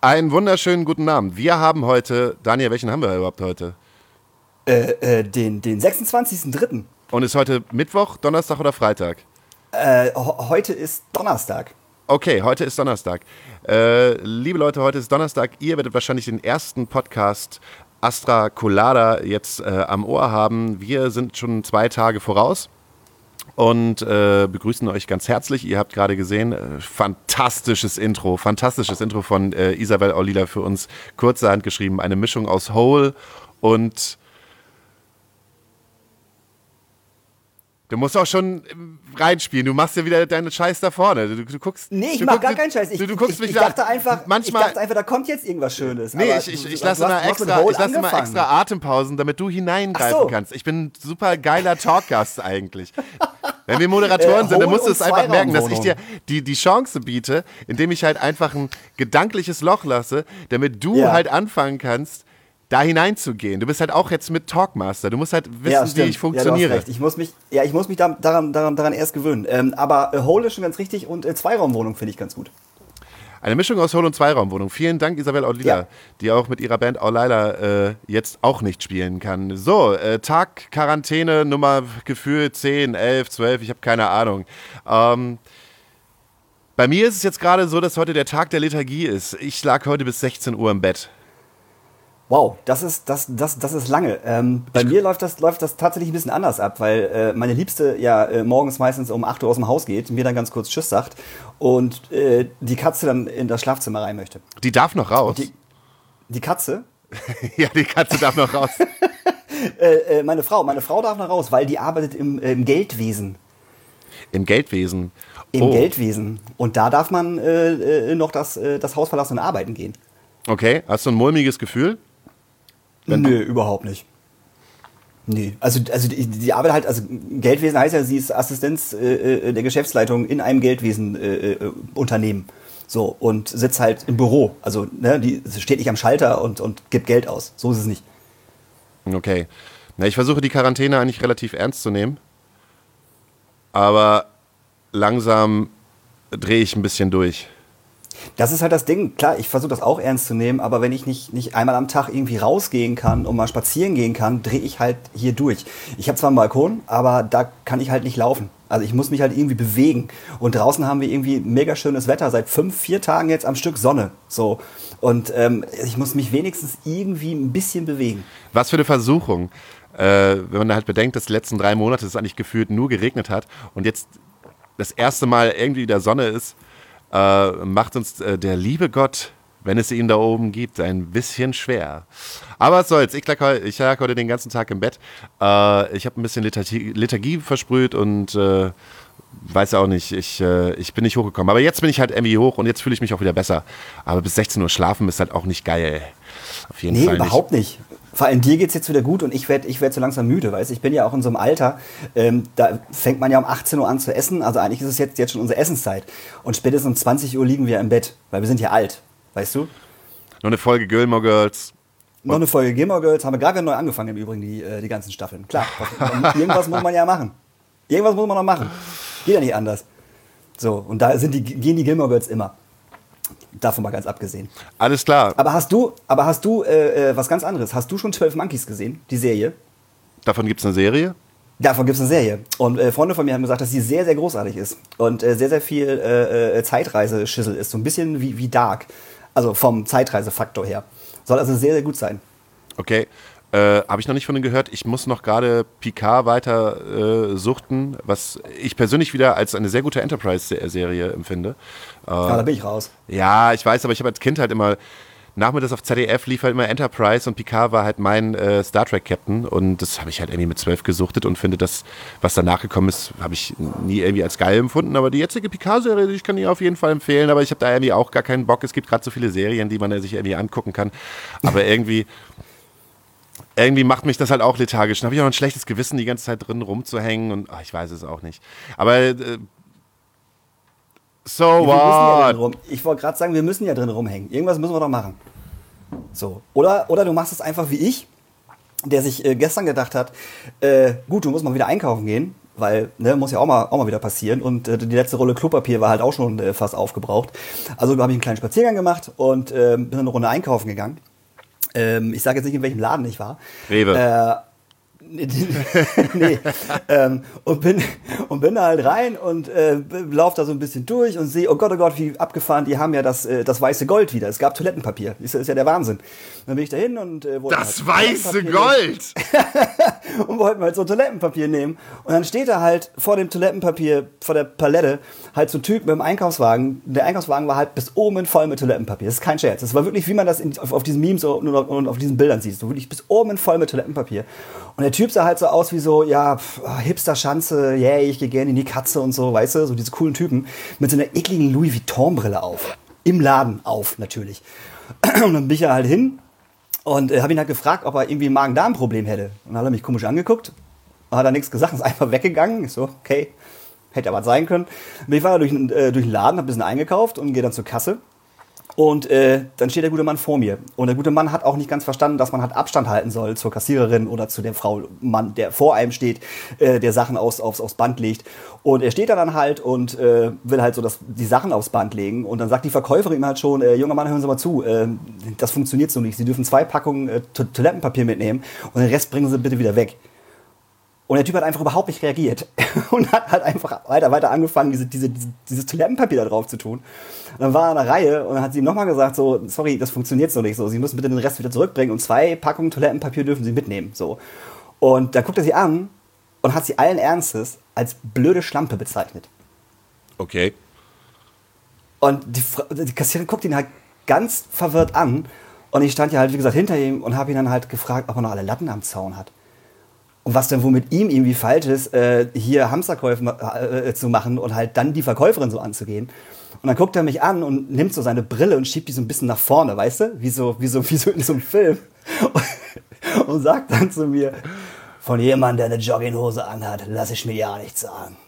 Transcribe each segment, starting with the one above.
Einen wunderschönen guten Abend. Wir haben heute, Daniel, welchen haben wir überhaupt heute? Den 26.03. Und ist heute Mittwoch, Donnerstag oder Freitag? Heute ist Donnerstag. Okay, heute ist Donnerstag. Liebe Leute, heute ist Donnerstag. Ihr werdet wahrscheinlich den ersten Podcast Astra Colada jetzt am Ohr haben. Wir sind schon 2 Tage voraus und begrüßen euch ganz herzlich. Ihr habt gerade gesehen, fantastisches Intro von Isabel Aulila für uns kurzerhand geschrieben. Eine Mischung aus Hole und... Du musst auch schon reinspielen. Du machst ja wieder deinen Scheiß da vorne. Du guckst. Nee, ich mach gar keinen Scheiß. Ich dachte einfach, da kommt jetzt irgendwas Schönes. Nee, ich lasse immer extra Atempausen, damit du hineingreifen kannst. Ich bin ein super geiler Talkgast eigentlich. Wenn wir Moderatoren sind, dann musst du es einfach merken, dass ich dir die Chance biete, indem ich halt einfach ein gedankliches Loch lasse, damit du halt anfangen kannst, da hineinzugehen. Du bist halt auch jetzt mit Talkmaster. Du musst halt wissen, wie ich funktioniere. Ja, ich muss mich daran erst gewöhnen. Aber Hole ist schon ganz richtig und Zweiraumwohnung finde ich ganz gut. Eine Mischung aus Hole und Zweiraumwohnung. Vielen Dank, Isabel Aulila, die auch mit ihrer Band Aulila jetzt auch nicht spielen kann. So, Tag Quarantäne Nummer Gefühl 10, 11, 12, ich habe keine Ahnung. Bei mir ist es jetzt gerade so, dass heute der Tag der Lethargie ist. Ich lag heute bis 16 Uhr im Bett. Wow, das ist lange. Bei mir läuft das tatsächlich ein bisschen anders ab, weil meine Liebste morgens meistens um 8 Uhr aus dem Haus geht, mir dann ganz kurz Tschüss sagt und die Katze dann in das Schlafzimmer rein möchte. Die darf noch raus? Die Katze? Ja, die Katze darf noch raus. Meine Frau darf noch raus, weil die arbeitet im Geldwesen. Im Geldwesen? Im Geldwesen. Und da darf man noch das Haus verlassen und arbeiten gehen. Okay, hast du ein mulmiges Gefühl? Nö, überhaupt nicht. Nee, also die arbeitet halt, also Geldwesen heißt ja, sie ist Assistenz der Geschäftsleitung in einem Geldwesen-Unternehmen. So, und sitzt halt im Büro. Also, ne, die steht nicht am Schalter und gibt Geld aus. So ist es nicht. Okay. Na, ich versuche die Quarantäne eigentlich relativ ernst zu nehmen. Aber langsam drehe ich ein bisschen durch. Das ist halt das Ding. Klar, ich versuche das auch ernst zu nehmen, aber wenn ich nicht einmal am Tag irgendwie rausgehen kann und mal spazieren gehen kann, drehe ich halt hier durch. Ich habe zwar einen Balkon, aber da kann ich halt nicht laufen. Also ich muss mich halt irgendwie bewegen. Und draußen haben wir irgendwie mega schönes Wetter, seit 4 Tagen jetzt am Stück Sonne. So. Und ich muss mich wenigstens irgendwie ein bisschen bewegen. Was für eine Versuchung. Wenn man halt bedenkt, dass die letzten 3 Monate es eigentlich gefühlt nur geregnet hat und jetzt das erste Mal irgendwie wieder Sonne ist, macht uns der liebe Gott, wenn es ihn da oben gibt, ein bisschen schwer. Aber was soll's, ich lag heute den ganzen Tag im Bett. Ich habe ein bisschen Lethargie versprüht und weiß auch nicht, ich bin nicht hochgekommen. Aber jetzt bin ich halt irgendwie hoch und jetzt fühle ich mich auch wieder besser. Aber bis 16 Uhr schlafen ist halt auch nicht geil. Auf jeden Fall nicht. Nee, überhaupt nicht. Vor allem dir geht's jetzt wieder gut und ich werd so langsam müde, weißt du? Ich bin ja auch in so einem Alter, da fängt man ja um 18 Uhr an zu essen, also eigentlich ist es jetzt schon unsere Essenszeit. Und spätestens um 20 Uhr liegen wir im Bett, weil wir sind ja alt, weißt du? Noch eine Folge Gilmore Girls. Noch eine Folge Gilmore Girls, haben wir gerade neu angefangen im Übrigen, die ganzen Staffeln. Klar, irgendwas muss man ja machen. Irgendwas muss man noch machen. Geht ja nicht anders. So, und da gehen die Gilmore Girls immer. Davon mal ganz abgesehen. Alles klar. Aber hast du was ganz anderes? Hast du schon 12 Monkeys gesehen, die Serie? Davon gibt es eine Serie? Davon gibt es eine Serie. Und Freunde von mir haben gesagt, dass sie sehr, sehr großartig ist. Und sehr, sehr viel Zeitreiseschüssel ist. So ein bisschen wie Dark. Also vom Zeitreisefaktor her. Soll also sehr, sehr gut sein. Okay. Habe ich noch nicht von denen gehört. Ich muss noch gerade Picard weiter suchten, was ich persönlich wieder als eine sehr gute Enterprise-Serie empfinde. Da bin ich raus. Ja, ich weiß, aber ich habe als Kind halt immer, nachmittags auf ZDF lief halt immer Enterprise und Picard war halt mein Star Trek-Captain und das habe ich halt irgendwie mit 12 gesuchtet und finde, das, was danach gekommen ist, habe ich nie irgendwie als geil empfunden, aber die jetzige Picard-Serie, ich kann die auf jeden Fall empfehlen, aber ich habe da irgendwie auch gar keinen Bock. Es gibt gerade so viele Serien, die man sich irgendwie angucken kann, aber irgendwie macht mich das halt auch lethargisch. Dann habe ich auch ein schlechtes Gewissen, die ganze Zeit drin rumzuhängen und ich weiß es auch nicht. Aber so what? Ich wollte gerade sagen, wir müssen ja drin rumhängen. Irgendwas müssen wir doch machen. So. Oder du machst es einfach wie ich, der sich gestern gedacht hat, gut, du musst mal wieder einkaufen gehen. weil, ne, muss ja auch mal wieder passieren. Und die letzte Rolle Klopapier war halt auch schon fast aufgebraucht. Also habe ich einen kleinen Spaziergang gemacht und bin eine Runde einkaufen gegangen. Ich sage jetzt nicht, in welchem Laden ich war. Rewe. Nee. Und bin da halt rein und lauf da so ein bisschen durch und sehe, oh Gott, wie abgefahren, die haben ja das weiße Gold wieder. Es gab Toilettenpapier. Ist ja der Wahnsinn. Dann bin ich da hin und wollte das halt weiße Gold! und wollten halt so Toilettenpapier nehmen. Und dann steht da halt vor dem Toilettenpapier, vor der Palette, halt so ein Typ mit dem Einkaufswagen. Der Einkaufswagen war halt bis oben voll mit Toilettenpapier. Das ist kein Scherz. Das war wirklich, wie man das auf diesen Memes und auf diesen Bildern sieht. So wirklich bis oben voll mit Toilettenpapier. Und der Typ sah halt so aus wie so, ja, Hipster-Schanze, ich gehe gerne in die Katze und so, weißt du, so diese coolen Typen mit so einer ekligen Louis Vuitton-Brille auf. Im Laden auf, natürlich. Und dann bin ich ja halt hin und habe ihn halt gefragt, ob er irgendwie ein Magen-Darm-Problem hätte. Und dann hat er mich komisch angeguckt, hat er nichts gesagt, ist einfach weggegangen. Ich so, okay, hätte ja was sein können. Ich war durch den Laden, habe ein bisschen eingekauft und gehe dann zur Kasse. Und dann steht der gute Mann vor mir. Und der gute Mann hat auch nicht ganz verstanden, dass man halt Abstand halten soll zur Kassiererin oder zu der Frau, Mann, der vor einem steht, der Sachen aufs Band legt. Und er steht da dann halt und will halt so die Sachen aufs Band legen. Und dann sagt die Verkäuferin ihm halt schon, junger Mann, hören Sie mal zu, das funktioniert so nicht. Sie dürfen 2 Packungen Toilettenpapier mitnehmen und den Rest bringen Sie bitte wieder weg. Und der Typ hat einfach überhaupt nicht reagiert und hat halt einfach weiter angefangen, dieses Toilettenpapier da drauf zu tun. Und dann war er an der Reihe und dann hat sie ihm nochmal gesagt, so, sorry, das funktioniert so nicht so. Sie müssen bitte den Rest wieder zurückbringen und 2 Packungen Toilettenpapier dürfen Sie mitnehmen. So. Und dann guckt er sie an und hat sie allen Ernstes als blöde Schlampe bezeichnet. Okay. Und die Kassiererin guckt ihn halt ganz verwirrt an und ich stand ja halt, wie gesagt, hinter ihm und habe ihn dann halt gefragt, ob er noch alle Latten am Zaun hat. Und was denn wohl mit ihm irgendwie falsch ist, hier Hamsterkäufe zu machen und halt dann die Verkäuferin so anzugehen. Und dann guckt er mich an und nimmt so seine Brille und schiebt die so ein bisschen nach vorne, weißt du? Wie so in so einem Film. Und sagt dann zu mir, von jemandem, der eine Jogginghose anhat, lasse ich mir ja nichts sagen.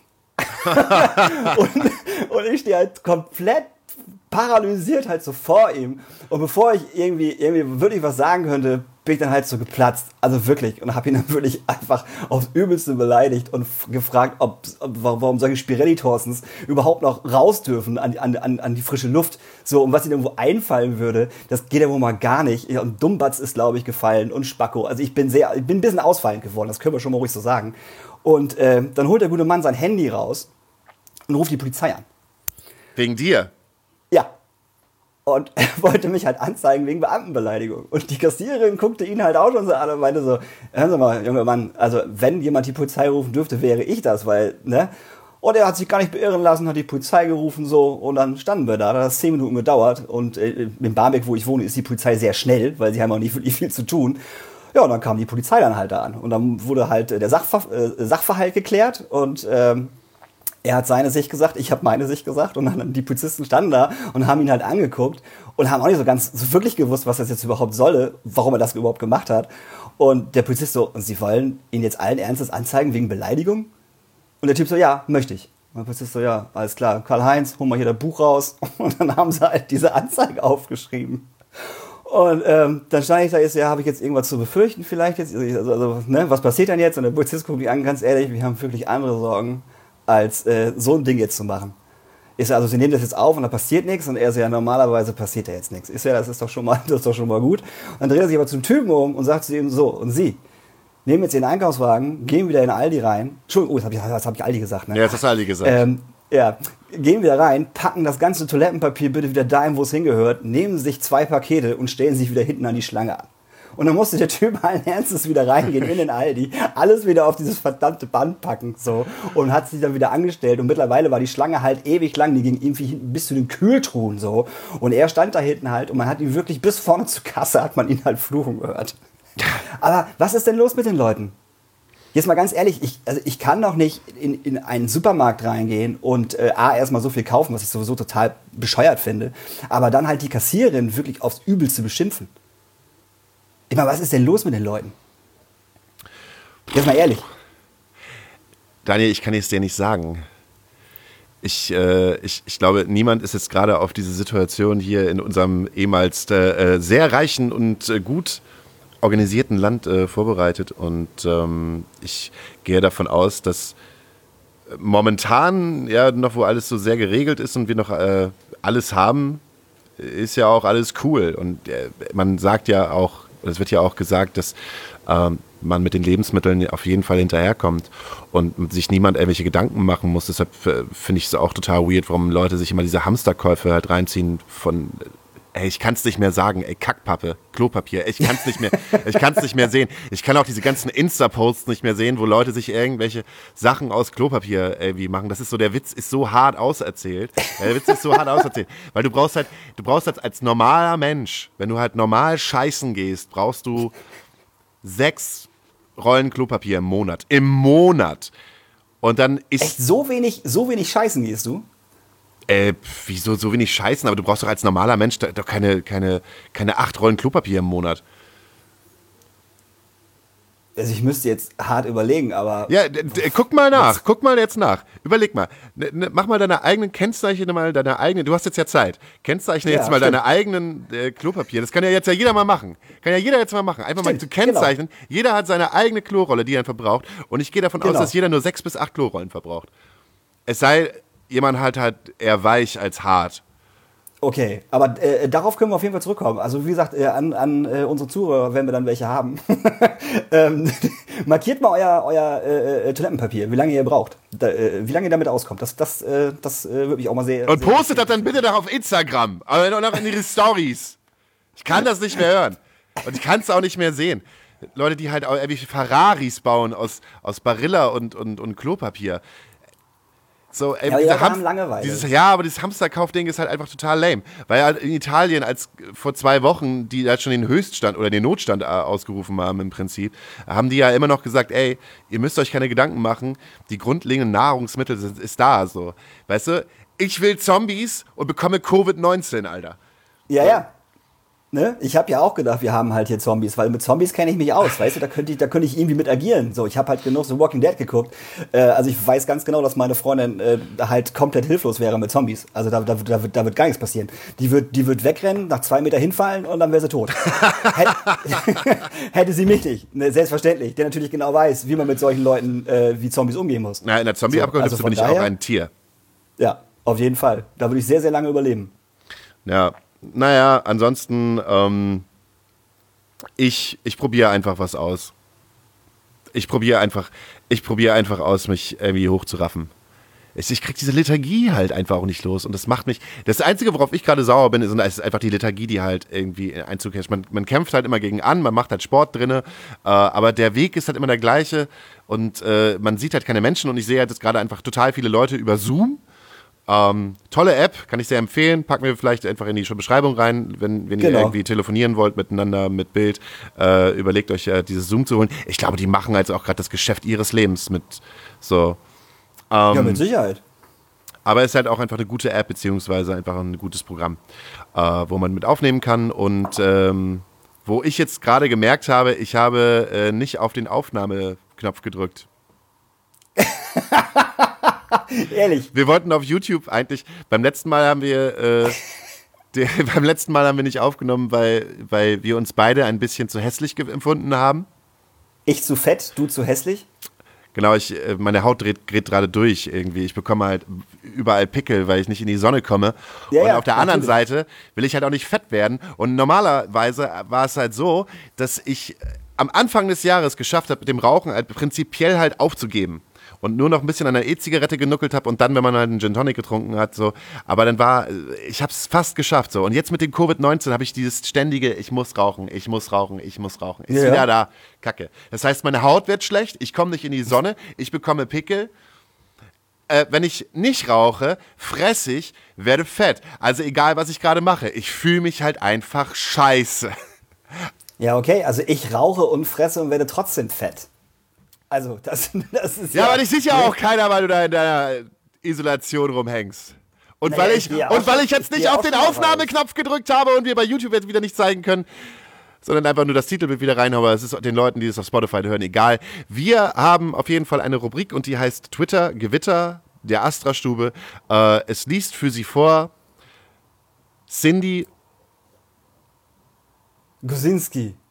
und ich stehe halt komplett paralysiert halt so vor ihm. Und bevor ich irgendwie wirklich was sagen könnte, bin ich dann halt so geplatzt. Also wirklich. Und habe ihn dann wirklich einfach aufs Übelste beleidigt und gefragt, warum solche Spirelli-Torsens überhaupt noch raus dürfen an die frische Luft. So, und was ihnen irgendwo einfallen würde, das geht ja wohl mal gar nicht. Und Dummbatz ist, glaube ich, gefallen und Spacko. Also ich bin ein bisschen ausfallend geworden, das können wir schon mal ruhig so sagen. Und dann holt der gute Mann sein Handy raus und ruft die Polizei an. Wegen dir? Ja. Und er wollte mich halt anzeigen wegen Beamtenbeleidigung. Und die Kassiererin guckte ihn halt auch schon so an und meinte so, hören Sie mal, junger Mann, also wenn jemand die Polizei rufen dürfte, wäre ich das, weil, ne? Und er hat sich gar nicht beirren lassen, hat die Polizei gerufen so und dann standen wir da. Da hat das 10 Minuten gedauert und in Barmbek, wo ich wohne, ist die Polizei sehr schnell, weil sie haben auch nicht wirklich viel zu tun. Ja, und dann kam die Polizei dann halt da an. Und dann wurde halt der Sachverhalt geklärt und er hat seine Sicht gesagt, ich habe meine Sicht gesagt und dann die Polizisten standen da und haben ihn halt angeguckt und haben auch nicht so wirklich gewusst, was das jetzt überhaupt solle, warum er das überhaupt gemacht hat. Und der Polizist so, und Sie wollen ihn jetzt allen Ernstes anzeigen wegen Beleidigung? Und der Typ so, ja, möchte ich. Und der Polizist so, ja, alles klar, Karl-Heinz, hol mal hier das Buch raus. Und dann haben sie halt diese Anzeige aufgeschrieben. Und dann stand ich da, habe ich jetzt irgendwas zu befürchten vielleicht jetzt? Also ne, was passiert dann jetzt? Und der Polizist guckt mich an, ganz ehrlich, wir haben wirklich andere Sorgen, als so ein Ding jetzt zu machen. Also sie nehmen das jetzt auf und da passiert nichts und er so, ja, normalerweise passiert da jetzt nichts. Das ist doch schon mal gut. Und dann dreht er sich aber zum Typen um und sagt zu ihm so, und Sie nehmen jetzt Ihren Einkaufswagen, gehen wieder in Aldi rein. Entschuldigung, das hab ich Aldi gesagt, ne? Ja, das hast du Aldi gesagt. Gehen wieder rein, packen das ganze Toilettenpapier bitte wieder dahin, wo es hingehört, nehmen sich 2 Pakete und stellen sich wieder hinten an die Schlange an. Und dann musste der Typ allen Ernstes wieder reingehen in den Aldi, alles wieder auf dieses verdammte Band packen, so. Und hat sich dann wieder angestellt. Und mittlerweile war die Schlange halt ewig lang, die ging irgendwie bis zu den Kühltruhen, so. Und er stand da hinten halt und man hat ihn wirklich bis vorne zur Kasse, hat man ihn halt fluchen gehört. Aber was ist denn los mit den Leuten? Jetzt mal ganz ehrlich, ich kann doch nicht in einen Supermarkt reingehen und erstmal so viel kaufen, was ich sowieso total bescheuert finde, aber dann halt die Kassiererin wirklich aufs Übelste beschimpfen. Ich meine, was ist denn los mit den Leuten? Jetzt mal ehrlich. Daniel, ich kann es dir nicht sagen. Ich glaube, niemand ist jetzt gerade auf diese Situation hier in unserem ehemals sehr reichen und gut organisierten Land vorbereitet. Und ich gehe davon aus, dass momentan, ja, noch wo alles so sehr geregelt ist und wir noch alles haben, ist ja auch alles cool. Und man sagt ja auch, es wird ja auch gesagt, dass man mit den Lebensmitteln auf jeden Fall hinterherkommt und sich niemand irgendwelche Gedanken machen muss. Deshalb finde ich es auch total weird, warum Leute sich immer diese Hamsterkäufe halt reinziehen von, ich kann es nicht mehr sagen, Kackpappe, Klopapier, ich kann es nicht mehr sehen. Ich kann auch diese ganzen Insta-Posts nicht mehr sehen, wo Leute sich irgendwelche Sachen aus Klopapier irgendwie machen. Das ist so, der Witz ist so hart auserzählt. Weil du brauchst halt als normaler Mensch, wenn du halt normal scheißen gehst, brauchst du 6 Rollen Klopapier im Monat. Im Monat. Und dann ist... Echt, so wenig scheißen gehst du? Wieso so wenig scheißen? Aber du brauchst doch als normaler Mensch doch keine 8 Rollen Klopapier im Monat. Also ich müsste jetzt hart überlegen, aber... Ja, guck mal nach. Guck mal jetzt nach. Überleg mal. Mach mal kennzeichne mal deine eigenen, du hast jetzt ja Zeit. Kennzeichne jetzt mal deine eigenen Klopapier. Das kann ja jetzt ja jeder mal machen. Einfach mal zu kennzeichnen. Genau. Jeder hat seine eigene Klorolle, die er verbraucht. Und ich gehe davon aus, dass jeder nur 6 bis 8 Klorollen verbraucht. Es sei, jemand halt eher weich als hart. Okay, aber darauf können wir auf jeden Fall zurückkommen. Also wie gesagt, an unsere Zuhörer, wenn wir dann welche haben, markiert mal euer Toilettenpapier, wie lange ihr braucht, wie lange ihr damit auskommt. Das würde mich auch mal sehr... Und postet das dann bitte noch auf Instagram, aber noch in ihre Stories. Ich kann das nicht mehr hören. Und ich kann es auch nicht mehr sehen. Leute, die halt auch irgendwelche Ferraris bauen aus Barilla und Klopapier. So, ja, aber die haben Langeweile. Aber dieses Hamsterkauf-Ding ist halt einfach total lame. Weil halt in Italien, als vor 2 Wochen, die halt schon den Höchststand oder den Notstand ausgerufen haben im Prinzip, haben die ja immer noch gesagt, ey, ihr müsst euch keine Gedanken machen, die grundlegenden Nahrungsmittel ist da, so. Weißt du, ich will Zombies und bekomme Covid-19, Alter. Ja. Ne? Ich habe ja auch gedacht, wir haben halt hier Zombies, weil mit Zombies kenne ich mich aus, weißt du, da könnte ich irgendwie mit agieren. So, ich habe halt genug so Walking Dead geguckt. Also ich weiß ganz genau, dass meine Freundin halt komplett hilflos wäre mit Zombies. Also da wird gar nichts passieren. Die wird wegrennen, nach 2 Meter hinfallen und dann wäre sie tot. Hätte sie mich nicht, ne, selbstverständlich, der natürlich genau weiß, wie man mit solchen Leuten wie Zombies umgehen muss. Na, in der Zombie-Apokalypse bin ich auch ein Tier. Ja, auf jeden Fall. Da würde ich sehr, sehr lange überleben. Ja. Naja, ansonsten, ich probiere einfach was aus. Ich probiere einfach aus, mich irgendwie hochzuraffen. Ich krieg diese Liturgie halt einfach auch nicht los und das macht mich, das Einzige, worauf ich gerade sauer bin, ist einfach die Liturgie, die halt irgendwie Einzug hält. Man kämpft halt immer gegen an, man macht halt Sport drinne, aber der Weg ist halt immer der gleiche und man sieht halt keine Menschen und ich sehe halt jetzt gerade einfach total viele Leute über Zoom. Tolle App, kann ich sehr empfehlen. Packen wir vielleicht einfach in die Beschreibung rein, wenn ihr irgendwie telefonieren wollt miteinander mit Bild. Überlegt euch dieses Zoom zu holen. Ich glaube, die machen also auch gerade das Geschäft ihres Lebens mit so. Ja, mit Sicherheit. Aber es ist halt auch einfach eine gute App, beziehungsweise einfach ein gutes Programm, wo man mit aufnehmen kann. Und wo ich jetzt gerade gemerkt habe, ich habe nicht auf den Aufnahmeknopf gedrückt. Ehrlich. Wir wollten auf YouTube eigentlich, beim letzten Mal haben wir nicht aufgenommen, weil wir uns beide ein bisschen zu hässlich empfunden haben. Ich zu fett, du zu hässlich? Genau, meine Haut dreht gerade durch irgendwie. Ich bekomme halt überall Pickel, weil ich nicht in die Sonne komme. Ja, und auf der anderen Seite will ich halt auch nicht fett werden. Und normalerweise war es halt so, dass ich am Anfang des Jahres geschafft habe, mit dem Rauchen halt prinzipiell halt aufzugeben. Und nur noch ein bisschen an der E-Zigarette genuckelt habe und dann, wenn man halt einen Gin Tonic getrunken hat, so. Aber dann ich habe es fast geschafft, so. Und jetzt mit dem Covid-19 habe ich dieses ständige, ich muss rauchen. Ist wieder da. Kacke. Das heißt, meine Haut wird schlecht, ich komme nicht in die Sonne, ich bekomme Pickel. Wenn ich nicht rauche, fresse ich, werde fett. Also egal, was ich gerade mache, ich fühle mich halt einfach scheiße. Ja, okay, also ich rauche und fresse und werde trotzdem fett. Also, das ist ja... aber dich sieht ja auch keiner, weil du da in deiner Isolation rumhängst. Und weil ich jetzt nicht auf den Aufnahmeknopf gedrückt habe und wir bei YouTube jetzt wieder nicht zeigen können, sondern einfach nur das Titelbild wieder reinhauen, aber es ist den Leuten, die es auf Spotify hören, egal. Wir haben auf jeden Fall eine Rubrik und die heißt Twitter Gewitter der Astra-Stube. Es liest für sie vor Cindy Gusinski.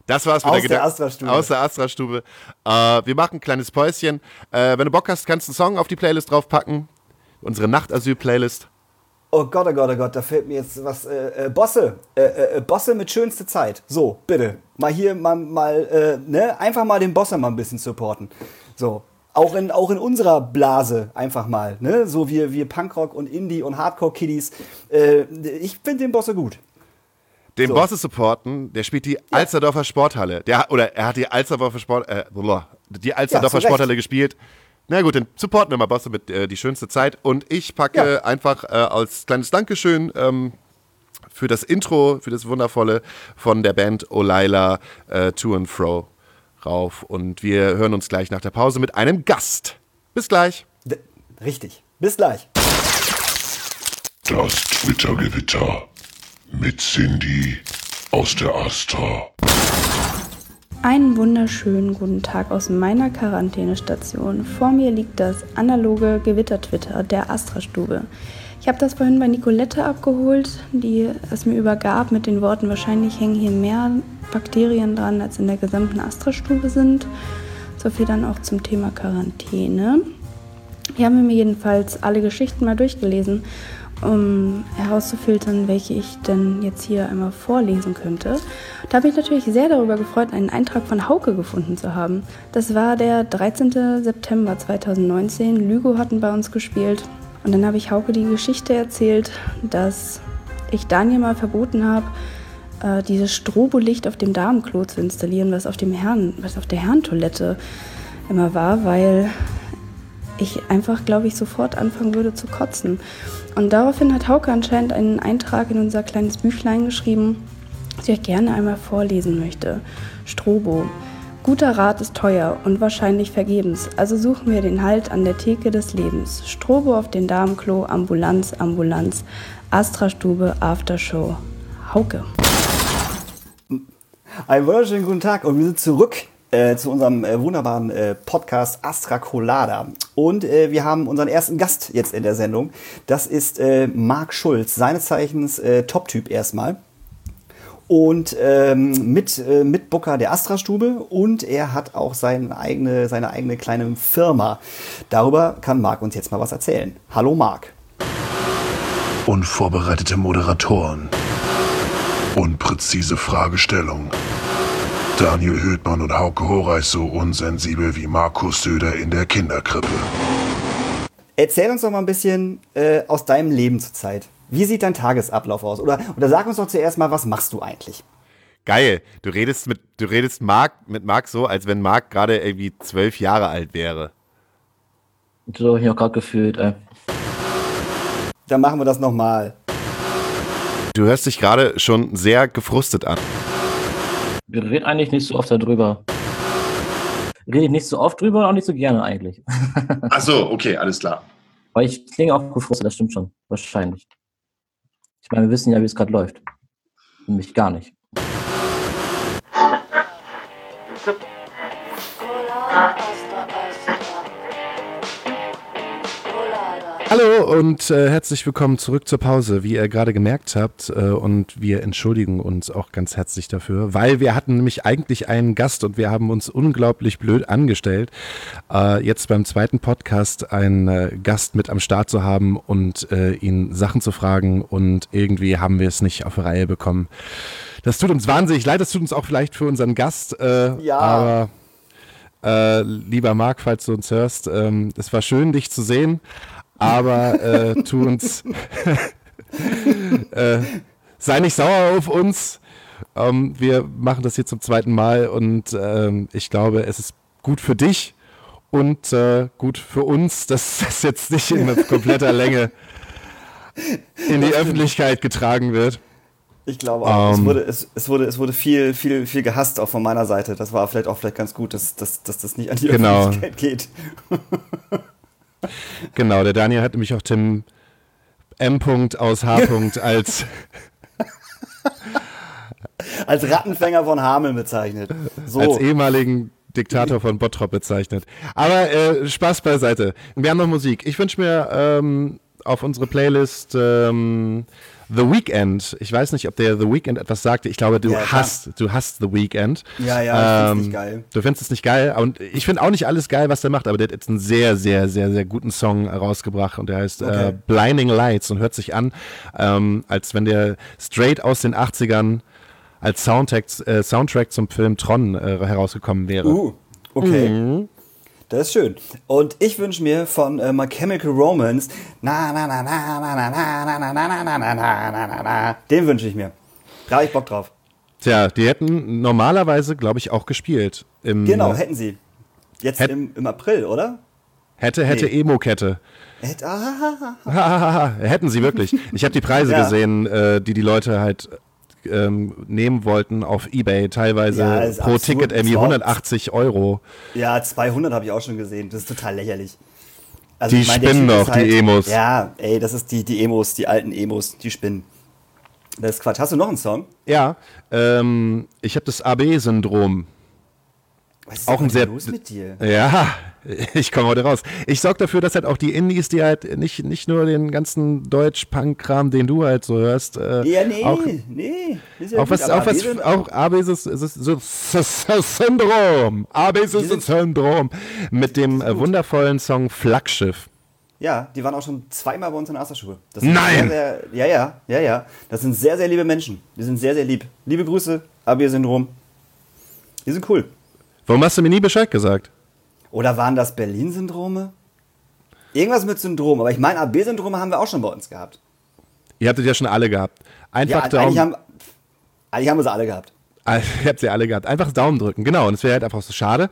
Das war's mit Aus der Astra-Stube. Aus der Astra-Stube. Wir machen ein kleines Päuschen. Wenn du Bock hast, kannst du einen Song auf die Playlist draufpacken. Unsere Nachtasyl-Playlist. Oh Gott, da fällt mir jetzt was. Bosse. Bosse mit schönste Zeit. So, bitte. Mal hier, ne? Einfach mal den Bosse mal ein bisschen supporten. So. Auch in unserer Blase einfach mal. Ne? So wir Punkrock und Indie und Hardcore-Kiddies. Ich finde den Bosse gut. Den So. Bosse supporten, der spielt die Alsterdorfer Sporthalle. Er hat die Alsterdorfer Sporthalle gespielt. Na gut, dann supporten wir mal Bosse mit die schönste Zeit. Und ich packe einfach als kleines Dankeschön für das Intro, für das Wundervolle von der Band Olila To and Fro rauf. Und wir hören uns gleich nach der Pause mit einem Gast. Bis gleich. Richtig. Bis gleich. Das Twitter-Gewitter mit Cindy aus der Astra. Einen wunderschönen guten Tag aus meiner Quarantänestation. Vor mir liegt das analoge Gewitter-Twitter der Astra-Stube. Ich habe das vorhin bei Nicolette abgeholt, die es mir übergab mit den Worten, wahrscheinlich hängen hier mehr Bakterien dran, als in der gesamten Astra-Stube sind. So viel dann auch zum Thema Quarantäne. Ich habe mir jedenfalls alle Geschichten mal durchgelesen, um herauszufiltern, welche ich denn jetzt hier einmal vorlesen könnte. Da habe ich natürlich sehr darüber gefreut, einen Eintrag von Hauke gefunden zu haben. Das war der 13. September 2019. Lügo hatten bei uns gespielt. Und dann habe ich Hauke die Geschichte erzählt, dass ich Daniel mal verboten habe, dieses Strobolicht auf dem Damenklo zu installieren, was auf der Herrentoilette immer war, weil ich einfach, glaube ich, sofort anfangen würde zu kotzen. Und daraufhin hat Hauke anscheinend einen Eintrag in unser kleines Büchlein geschrieben, das ich euch gerne einmal vorlesen möchte. Strobo. Guter Rat ist teuer und wahrscheinlich vergebens, also suchen wir den Halt an der Theke des Lebens. Strobo auf den Damenklo, Ambulanz, Ambulanz, Astra-Stube, Aftershow. Hauke. Einen wunderschönen guten Tag und wir sind zurück zu unserem wunderbaren Podcast Astra Colada. Und wir haben unseren ersten Gast jetzt in der Sendung. Das ist Marc Schulz, seines Zeichens Top-Typ erstmal. Und Mitbooker der Astra-Stube. Und er hat auch seine eigene kleine Firma. Darüber kann Marc uns jetzt mal was erzählen. Hallo Marc. Unvorbereitete Moderatoren. Unpräzise Fragestellung. Daniel Höhtmann und Hauke Horeich so unsensibel wie Markus Söder in der Kinderkrippe. Erzähl uns doch mal ein bisschen aus deinem Leben zurzeit. Wie sieht dein Tagesablauf aus? Oder sag uns doch zuerst mal, was machst du eigentlich? Geil, du redest mit Marc so, als wenn Marc gerade irgendwie 12 Jahre alt wäre. So habe ich mich auch gerade gefühlt, ey. Dann machen wir das nochmal. Du hörst dich gerade schon sehr gefrustet an. Wir reden eigentlich nicht so oft darüber. Rede ich nicht so oft drüber und auch nicht so gerne eigentlich. Ach so, okay, alles klar. Weil ich klinge auch gefrustet, das stimmt schon. Wahrscheinlich. Ich meine, wir wissen ja, wie es gerade läuft. Nämlich gar nicht. Hallo und herzlich willkommen zurück zur Pause, wie ihr gerade gemerkt habt. Und wir entschuldigen uns auch ganz herzlich dafür, weil wir hatten nämlich eigentlich einen Gast und wir haben uns unglaublich blöd angestellt, jetzt beim zweiten Podcast einen Gast mit am Start zu haben und ihn Sachen zu fragen und irgendwie haben wir es nicht auf die Reihe bekommen. Das tut uns wahnsinnig leid, das tut uns auch vielleicht für unseren Gast, aber lieber Marc, falls du uns hörst, es war schön, dich zu sehen. Aber tu uns, sei nicht sauer auf uns. Wir machen das hier zum zweiten Mal und ich glaube, es ist gut für dich und gut für uns, dass das jetzt nicht in kompletter Länge in die Öffentlichkeit getragen wird. Ich glaube auch. Es wurde viel gehasst, auch von meiner Seite. Das war vielleicht ganz gut, dass das nicht an die Öffentlichkeit geht. Genau, der Daniel hat nämlich auch Tim M. aus H. als Rattenfänger von Hameln bezeichnet. So. Als ehemaligen Diktator von Bottrop bezeichnet. Aber Spaß beiseite. Wir haben noch Musik. Ich wünsche mir auf unsere Playlist The Weeknd. Ich weiß nicht, ob der The Weeknd etwas sagte. Ich glaube, du hast The Weeknd. Ja, ich find's nicht geil. Du findest es nicht geil. Und ich finde auch nicht alles geil, was der macht, aber der hat jetzt einen sehr, sehr, sehr, sehr guten Song rausgebracht und der heißt Blinding Lights und hört sich an, als wenn der straight aus den 80ern als Soundtrack zum Film Tron herausgekommen wäre. Okay. Mhm. Das ist schön. Und ich wünsche mir von My Chemical Romance den wünsche ich mir. Da habe ich Bock drauf. Tja, die hätten normalerweise, glaube ich, auch gespielt. Genau, hätten sie. Jetzt im April, oder? Hätte Emo-Kette. Hätten sie wirklich. Ich habe die Preise gesehen, die Leute halt nehmen wollten auf eBay, teilweise pro Ticket irgendwie 180 €. Ja, 200 habe ich auch schon gesehen. Das ist total lächerlich. Also, die spinnen doch, halt, die Emos. Ja, ey, das ist die Emos, die alten Emos, die spinnen. Das ist Quatsch. Hast du noch einen Song? Ja, ich habe das AB-Syndrom. Was ist auch los mit dir? Ja, ich komme heute raus. Ich sorge dafür, dass halt auch die Indies, die halt nicht nur den ganzen Deutsch-Punk-Kram, den du halt so hörst, auch AB-Syndrom. AB-Syndrom mit dem wundervollen Song Flaggschiff. Ja, die waren auch schon zweimal bei uns in der Asserschule. Nein! Ja. Das sind sehr, sehr liebe Menschen. Die sind sehr, sehr lieb. Liebe Grüße, AB-Syndrom. Die sind cool. Warum hast du mir nie Bescheid gesagt? Oder waren das Berlin-Syndrome? Irgendwas mit Syndrom. Aber ich meine, AB-Syndrome haben wir auch schon bei uns gehabt. Ihr hattet ja schon alle gehabt. Einfach eigentlich haben wir sie alle gehabt. Ihr habt sie alle gehabt. Einfach Daumen drücken. Genau. Und es wäre halt einfach so schade.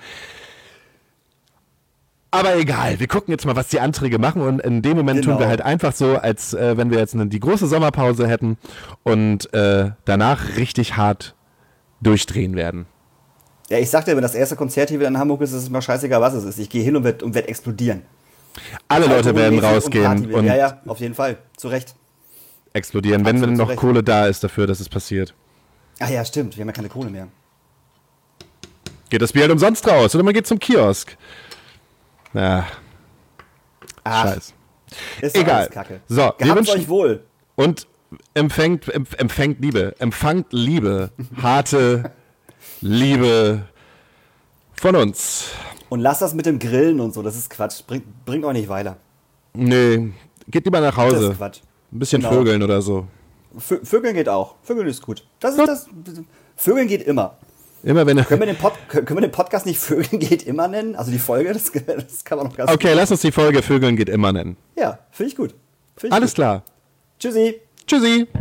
Aber egal. Wir gucken jetzt mal, was die Anträge machen. Und in dem Moment tun wir halt einfach so, als wenn wir jetzt die große Sommerpause hätten und danach richtig hart durchdrehen werden. Ja, ich sag dir, wenn das erste Konzert hier wieder in Hamburg ist, ist es mir scheißegal, was es ist. Ich gehe hin und werd explodieren. Alle Leute werden rausgehen. Und ja, auf jeden Fall. Zu Recht. Explodieren, wenn noch Kohle da ist dafür, dass es passiert. Ach ja, stimmt. Wir haben ja keine Kohle mehr. Geht das Bier halt umsonst raus oder man geht zum Kiosk. Ja. Scheiß. Ist egal. Kacke. So, wir wünschen euch wohl. Und empfangt Liebe. Empfangt Liebe. Harte Liebe von uns. Und lasst das mit dem Grillen und so, das ist Quatsch. Bringt euch nicht weiter. Nee, geht lieber nach Hause. Das ist Quatsch. Ein bisschen Vögeln oder so. Vögeln geht auch. Vögeln ist gut. Vögeln geht immer. Immer wenn können wir den Podcast nicht Vögeln geht immer nennen? Also die Folge, das kann man noch ganz Okay, lass uns die Folge Vögeln geht immer nennen. Ja, finde ich gut. Alles klar. Tschüssi. Tschüssi.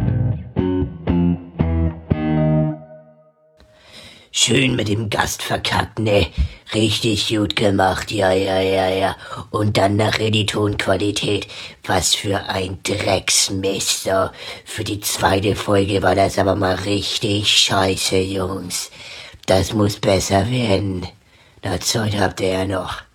Schön mit dem Gast verkackt, ne? Richtig gut gemacht, ja. Und dann nachher die Tonqualität. Was für ein Drecksmist, so. Für die zweite Folge war das aber mal richtig scheiße, Jungs. Das muss besser werden. Na, Zeit habt ihr ja noch.